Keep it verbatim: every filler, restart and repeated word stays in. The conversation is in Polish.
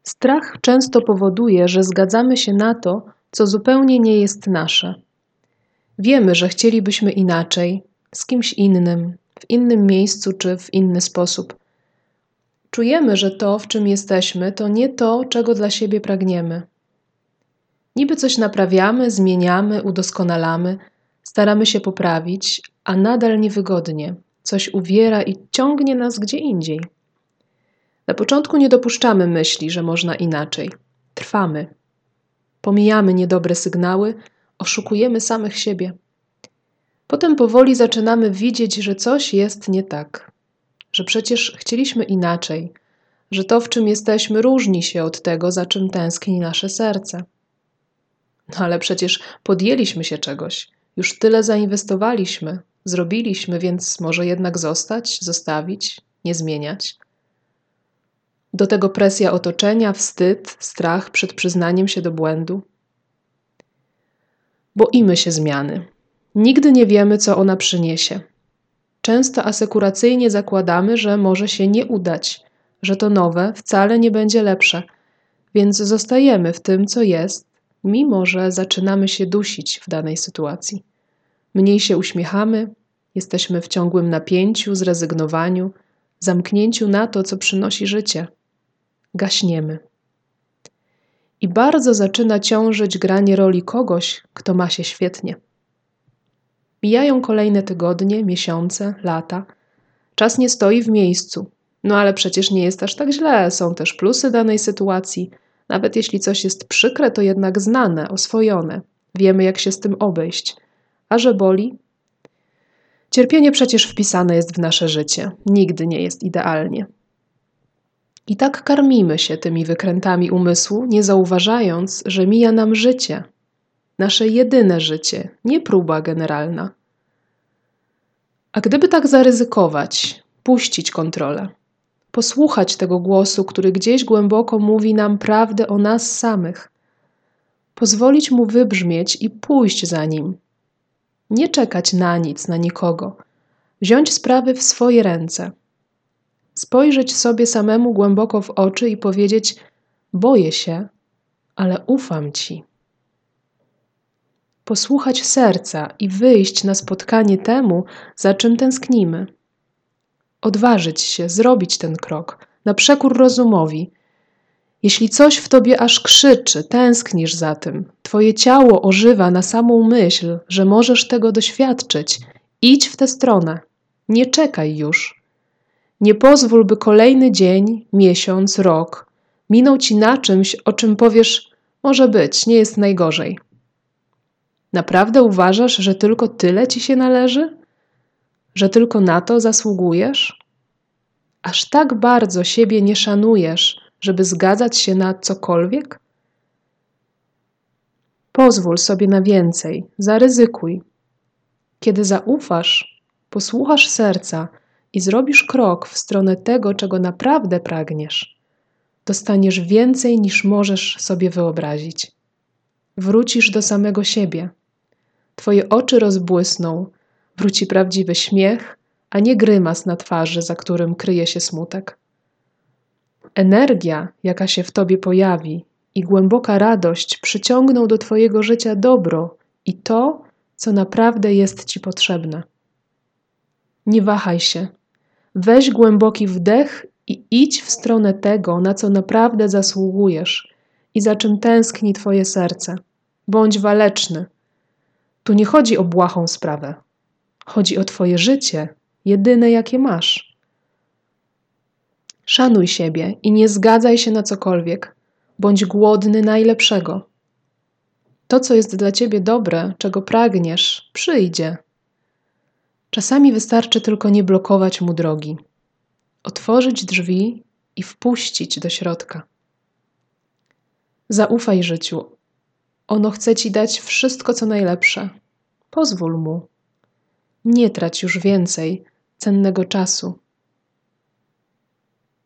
Strach często powoduje, że zgadzamy się na to, co zupełnie nie jest nasze. Wiemy, że chcielibyśmy inaczej, z kimś innym, w innym miejscu czy w inny sposób. Czujemy, że to, w czym jesteśmy, to nie to, czego dla siebie pragniemy. Niby coś naprawiamy, zmieniamy, udoskonalamy, staramy się poprawić, a nadal niewygodnie. Coś uwiera i ciągnie nas gdzie indziej. Na początku nie dopuszczamy myśli, że można inaczej. Trwamy. Pomijamy niedobre sygnały, oszukujemy samych siebie. Potem powoli zaczynamy widzieć, że coś jest nie tak. Że przecież chcieliśmy inaczej. Że to, w czym jesteśmy, różni się od tego, za czym tęskni nasze serce. No ale przecież podjęliśmy się czegoś. Już tyle zainwestowaliśmy, zrobiliśmy, więc może jednak zostać, zostawić, nie zmieniać. Do tego presja otoczenia, wstyd, strach przed przyznaniem się do błędu. Boimy się zmiany. Nigdy nie wiemy, co ona przyniesie. Często asekuracyjnie zakładamy, że może się nie udać, że to nowe wcale nie będzie lepsze, więc zostajemy w tym, co jest, mimo że zaczynamy się dusić w danej sytuacji. Mniej się uśmiechamy, jesteśmy w ciągłym napięciu, zrezygnowaniu, zamknięciu na to, co przynosi życie. Gaśniemy. I bardzo zaczyna ciążyć granie roli kogoś, kto ma się świetnie. Mijają kolejne tygodnie, miesiące, lata. Czas nie stoi w miejscu. No ale przecież nie jest aż tak źle. Są też plusy danej sytuacji. Nawet jeśli coś jest przykre, to jednak znane, oswojone. Wiemy, jak się z tym obejść. A że boli? Cierpienie przecież wpisane jest w nasze życie. Nigdy nie jest idealnie. I tak karmimy się tymi wykrętami umysłu, nie zauważając, że mija nam życie. Nasze jedyne życie, nie próba generalna. A gdyby tak zaryzykować, puścić kontrolę, posłuchać tego głosu, który gdzieś głęboko mówi nam prawdę o nas samych, pozwolić mu wybrzmieć i pójść za nim. Nie czekać na nic, na nikogo. Wziąć sprawy w swoje ręce. Spojrzeć sobie samemu głęboko w oczy i powiedzieć: boję się, ale ufam ci. Posłuchać serca i wyjść na spotkanie temu, za czym tęsknimy. Odważyć się, zrobić ten krok, na przekór rozumowi. Jeśli coś w tobie aż krzyczy, tęsknisz za tym, twoje ciało ożywa na samą myśl, że możesz tego doświadczyć, idź w tę stronę. Nie czekaj już. Nie pozwól, by kolejny dzień, miesiąc, rok minął ci na czymś, o czym powiesz: może być, nie jest najgorzej. Naprawdę uważasz, że tylko tyle ci się należy? Że tylko na to zasługujesz? Aż tak bardzo siebie nie szanujesz, żeby zgadzać się na cokolwiek? Pozwól sobie na więcej, zaryzykuj. Kiedy zaufasz, posłuchasz serca i zrobisz krok w stronę tego, czego naprawdę pragniesz, dostaniesz więcej, niż możesz sobie wyobrazić. Wrócisz do samego siebie. Twoje oczy rozbłysną, wróci prawdziwy śmiech, a nie grymas na twarzy, za którym kryje się smutek. Energia, jaka się w tobie pojawi, i głęboka radość przyciągną do twojego życia dobro i to, co naprawdę jest ci potrzebne. Nie wahaj się. Weź głęboki wdech i idź w stronę tego, na co naprawdę zasługujesz i za czym tęskni twoje serce. Bądź waleczny. Tu nie chodzi o błahą sprawę. Chodzi o twoje życie, jedyne jakie masz. Szanuj siebie i nie zgadzaj się na cokolwiek. Bądź głodny najlepszego. To, co jest dla ciebie dobre, czego pragniesz, przyjdzie. Czasami wystarczy tylko nie blokować mu drogi. Otworzyć drzwi i wpuścić do środka. Zaufaj życiu. Ono chce ci dać wszystko, co najlepsze. Pozwól mu. Nie trać już więcej cennego czasu.